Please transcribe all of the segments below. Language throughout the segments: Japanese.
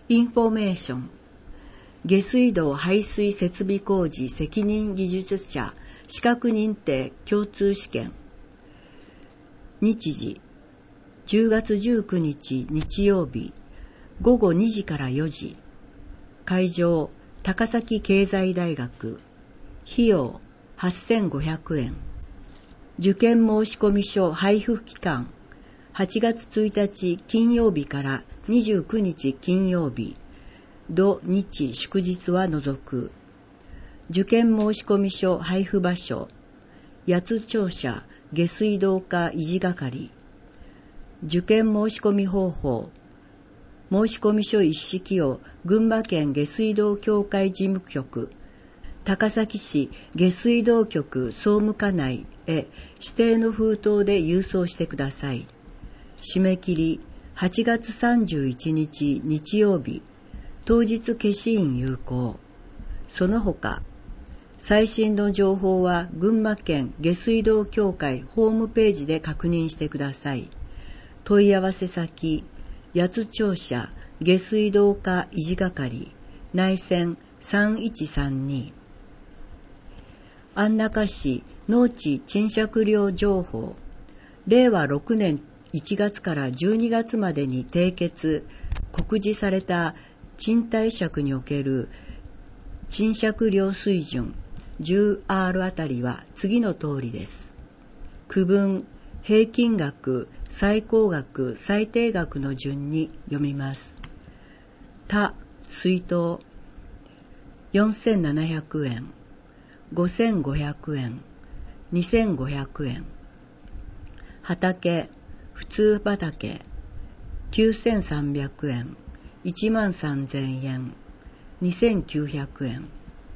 インフォメーション。下水道排水設備工事責任技術者資格認定共通試験。日時10月19日日曜日午後2時から4時。会場高崎経済大学。費用8500円。受験申込書配布期間8月1日金曜日から29日金曜日。土日祝日は除く。受験申込書配布場所八津庁舎下水道課維持係。受験申込方法申込書一式を群馬県下水道協会事務局高崎市下水道局総務課内へ指定の封筒で郵送してください。締め切り8月31日日曜日。当日消印有効。その他、最新の情報は群馬県下水道協会ホームページで確認してください。問い合わせ先、八津庁舎下水道課維持係、内線3132。安中市農地賃借料情報。令和6年1月から12月までに締結、告示された賃貸借における賃借料水準 10R あたりは次の通りです。区分、平均額、最高額、最低額の順に読みます。他、水筒4700円、5500円、2500円。畑、普通畑9300円、13000円、2900円。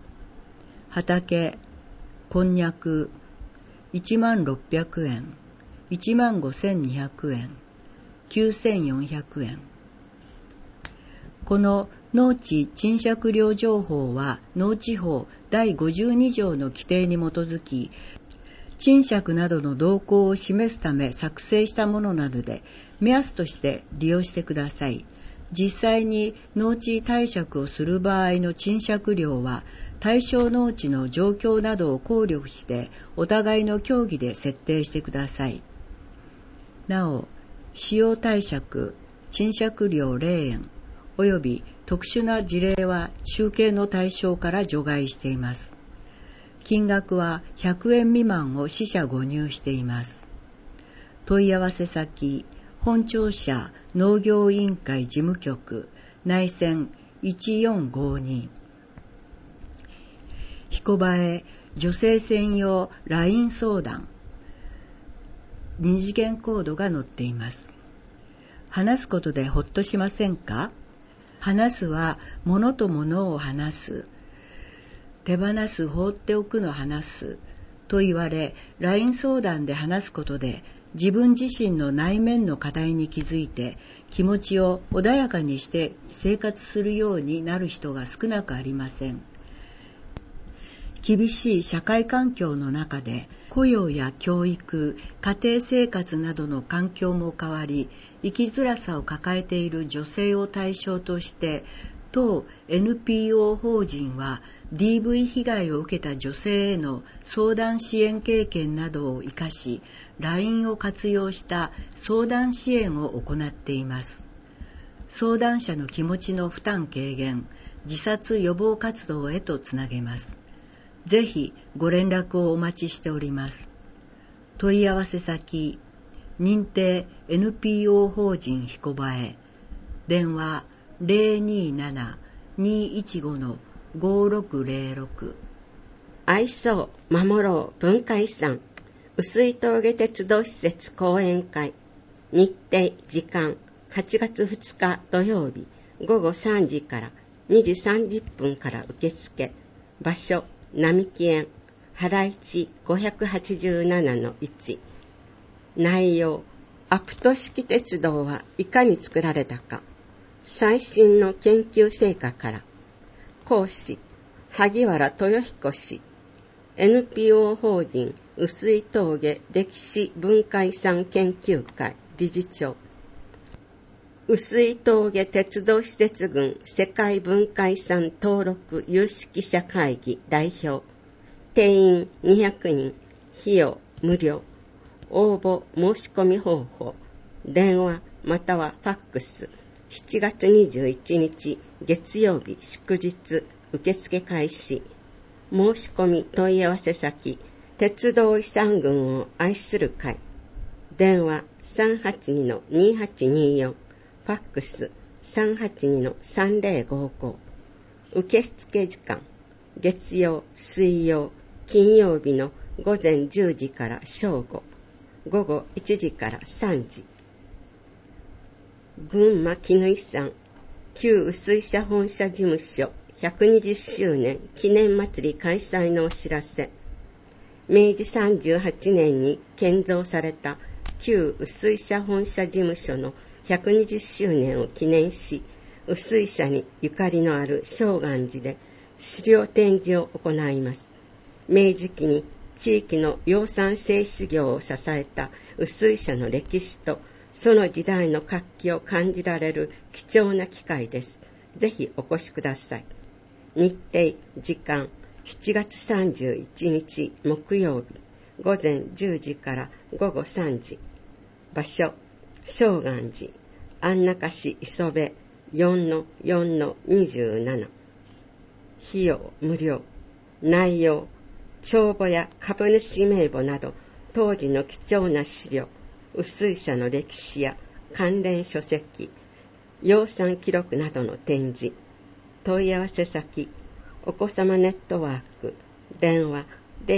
畑、こんにゃく、10600円、15200円、9400円。この農地賃借料情報は農地法第52条の規定に基づき、賃借などの動向を示すため作成したものなので、目安として利用してください。実際に農地貸借をする場合の賃借料は、対象農地の状況などを考慮してお互いの協議で設定してください。なお、使用貸借、賃借料0円及び特殊な事例は集計の対象から除外しています。金額は100円未満を四捨五入しています。問い合わせ先、本庁舎農業委員会事務局、内線1452。彦映え女性専用 LINE 相談。二次元コードが載っています。話すことでほっとしませんか？話すは物と物を話す。手放す、放っておくの話すと言われ、LINE 相談で話すことで自分自身の内面の課題に気づいて気持ちを穏やかにして生活するようになる人が少なくありません。厳しい社会環境の中で雇用や教育、家庭生活などの環境も変わり、生きづらさを抱えている女性を対象として当 NPO 法人は DV 被害を受けた女性への相談支援経験などを生かし LINE を活用した相談支援を行っています。相談者の気持ちの負担軽減、自殺予防活動へとつなげます。ぜひご連絡をお待ちしております。問い合わせ先、認定 NPO 法人彦映え、電話027-215-5606。 愛そう守ろう文化遺産碓峠鉄道施設講演会。日程時間8月2日土曜日午後3時から2時30分から受付。場所並木園原市587-1。内容、アプト式鉄道はいかに作られたか、最新の研究成果から。講師、萩原豊彦氏。NPO 法人碓峠歴史文化遺産研究会理事長。 碓峠鉄道施設群世界文化遺産登録有識者会議代表。定員200人。費用無料。応募申し込み方法。電話またはファックス。7月21日月曜日祝日受付開始。申し込み問い合わせ先。鉄道遺産群を愛する会。電話 382-2824。ファックス 382-3055。受付時間。月曜、水曜、金曜日の午前10時から正午。午後1時から3時。群馬絹遺産旧碓社本社事務所120周年記念祭り開催のお知らせ。明治38年に建造された旧碓社本社事務所の120周年を記念し、碓社にゆかりのある正願寺で資料展示を行います。明治期に地域の養蚕製糸業を支えた碓社の歴史とその時代の活気を感じられる貴重な機会です。ぜひお越しください。日程、時間、7月31日木曜日、午前10時から午後3時。場所、正願寺、安中市磯部 4-4-27。費用無料。内容、帳簿や株主名簿など当時の貴重な資料、碓社の歴史や関連書籍、養蚕記録などの展示。問い合わせ先、お子様ネットワーク、電話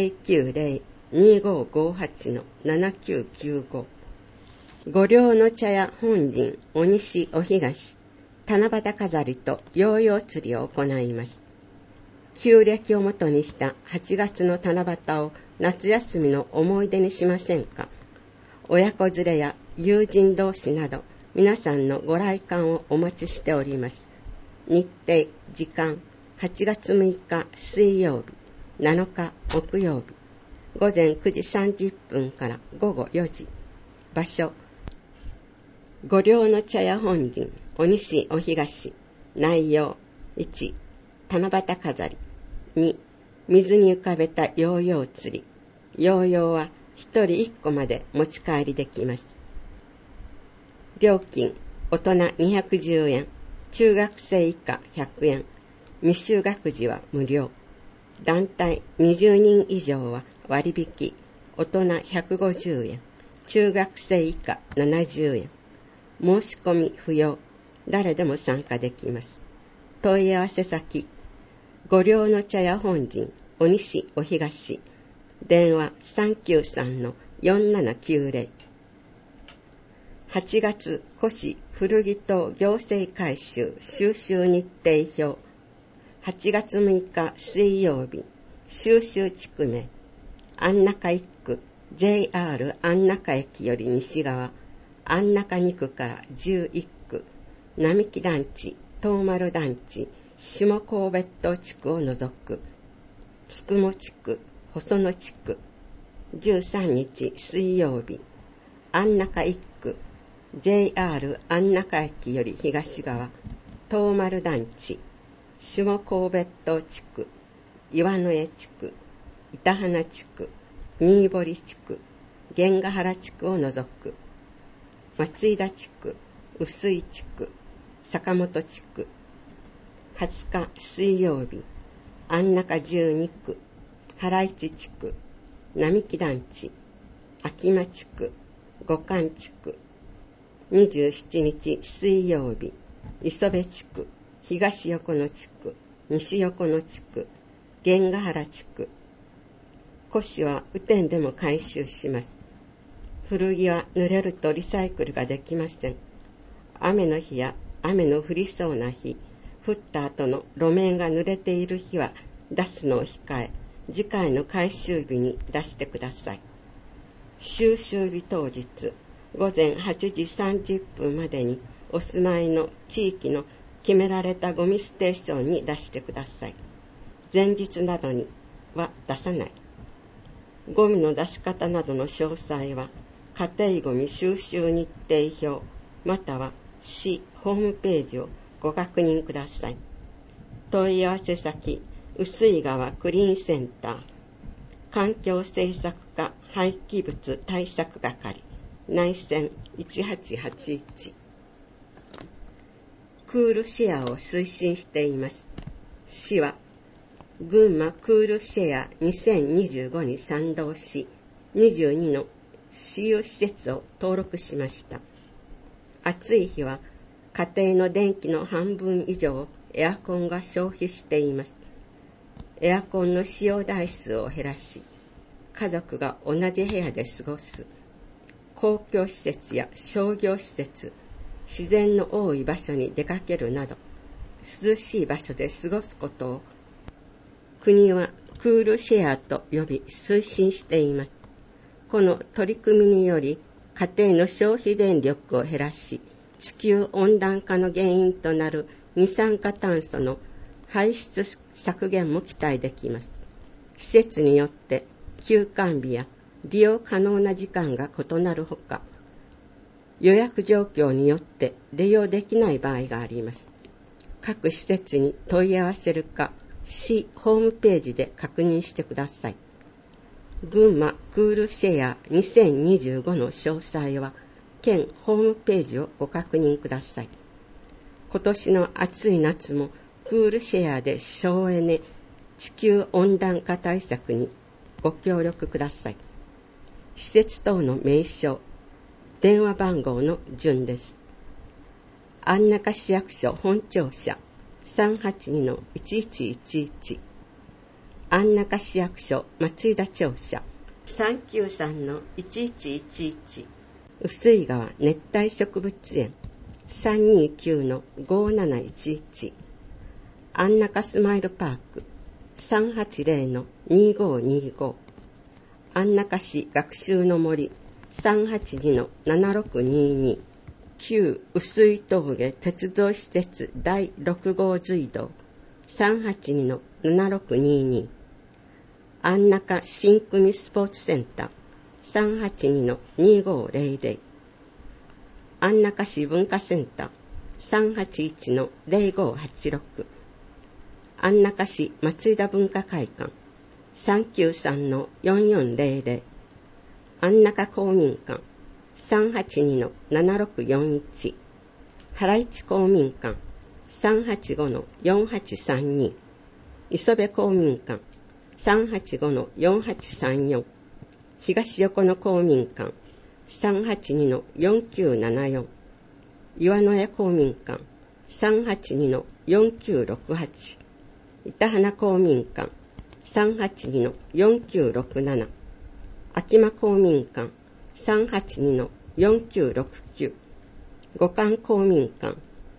090-2558-7995。御寮の茶屋本陣お西お東、七夕飾りとヨーヨー釣りを行います。旧暦をもとにした8月の七夕を夏休みの思い出にしませんか。親子連れや友人同士など皆さんのご来館をお待ちしております。日程、時間、8月6日水曜日、7日木曜日、午前9時30分から午後4時。場所、御寮の茶屋本陣お西お東。内容、1、七夕飾り。2、水に浮かべたヨーヨー釣り。ヨーヨーは1人1個まで持ち帰りできます。料金、大人210円、中学生以下100円、未就学児は無料。団体20人以上は割引、大人150円、中学生以下70円。申し込み不要、誰でも参加できます。問い合わせ先、御寮の茶屋本陣お西お東。電話 393-4790。8月古紙古着等行政回収収集日程表。8月6日水曜日、収集地区名、安中1区 JR 安中駅より西側、安中2区から11区、並木団地、東丸団地、下神戸島地区を除く、つくも地区、細野地区。13日水曜日、安中1区 JR 安中駅より東側、東丸団地、下神戸島地区、岩の江地区、板花地区、新堀地区、源ヶ原地区を除く、松井田地区、臼井地区、坂本地区。20日水曜日、安中12区、原市地区、並木団地、秋間地区、五冠地区。27日水曜日、磯部地区、東横野地区、西横野地区、源ヶ原地区。古紙は雨天でも回収します。古着は濡れるとリサイクルができません。雨の日や雨の降りそうな日、降った後の路面が濡れている日は出すのを控え、次回の回収日に出してください。収集日当日、午前8時30分までにお住まいの地域の決められたゴミステーションに出してください。前日などには出さない。ゴミの出し方などの詳細は、家庭ゴミ収集日程表または市ホームページをご確認ください。問い合わせ先、臼井川クリーンセンター、環境政策課廃棄物対策係、内線1881。クールシェアを推進しています。市は群馬クールシェア2025に賛同し、22の私有施設を登録しました。暑い日は家庭の電気の半分以上をエアコンが消費しています。エアコンの使用台数を減らし、家族が同じ部屋で過ごす、公共施設や商業施設、自然の多い場所に出かけるなど、涼しい場所で過ごすことを国はクールシェアと呼び推進しています。この取り組みにより、家庭の消費電力を減らし、地球温暖化の原因となる二酸化炭素の排出削減も期待できます。施設によって休館日や利用可能な時間が異なるほか、予約状況によって利用できない場合があります。各施設に問い合わせるか、市ホームページで確認してください。群馬クールシェア2025の詳細は県ホームページをご確認ください。今年の暑い夏もクールシェアで省エネ、地球温暖化対策にご協力ください。施設等の名称、電話番号の順です。安中市役所本庁舎 382-1111、安中市役所松井田庁舎 393-1111、臼井川熱帯植物園 329-5711、安中スマイルパーク 380-2525、安中市学習の森 382-7622、旧臼井峠鉄道施設第6号隧道 382-7622、安中新組スポーツセンター 382-2500、安中市文化センター 381-0586、安中市松井田文化会館 393-4400、安中公民館 382-7641、原市公民館 385-4832、磯部公民館 385-4834、東横野公民館 382-4974、岩野屋公民館 382-4968、板花公民館 382-4967、秋間公民館 382-4969、五冠公民館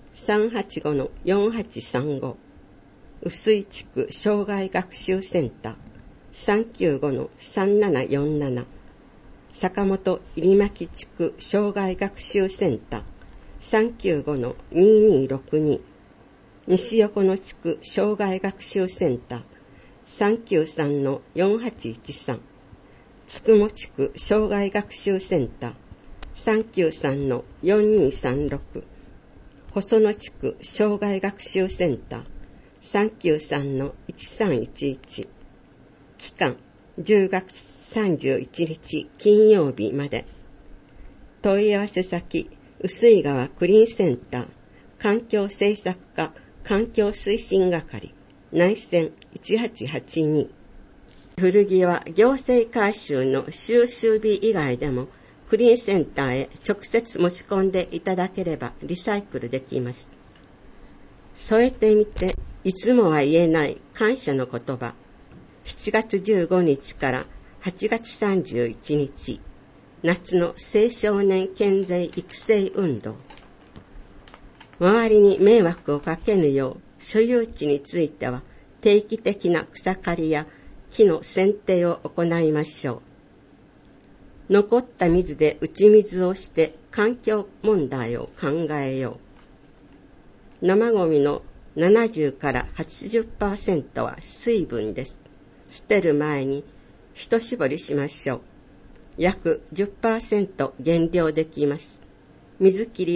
385-4835、臼井地区障害学習センター 395-3747、坂本入巻地区障害学習センター 395-2262、西横野地区障害学習センター 393-4813、つくも地区障害学習センター 393-4236、細野地区障害学習センター 393-1311、期間10月31日金曜日まで。問い合わせ先、臼井川クリーンセンター環境政策課環境推進係、内線1882。古着は行政回収の収集日以外でもクリーンセンターへ直接持ち込んでいただければリサイクルできます。添えてみて、いつもは言えない感謝の言葉。7月15日から8月31日、夏の青少年健全育成運動。周りに迷惑をかけぬよう、所有地については定期的な草刈りや木の剪定を行いましょう。残った水で打ち水をして環境問題を考えよう。生ゴミの70から 80% は水分です。捨てる前に一絞りしましょう。約 10% 減量できます。水切りは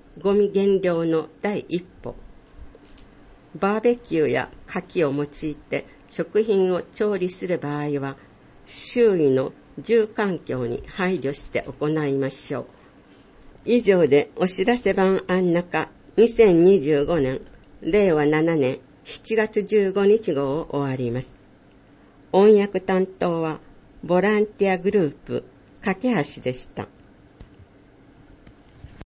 ゴミ減量の第一歩。バーベキューや火器を用いて食品を調理する場合は、周囲の住環境に配慮して行いましょう。以上でお知らせ版安中2025年令和7年7月15日号を終わります。音訳担当はボランティアグループ架け橋でした。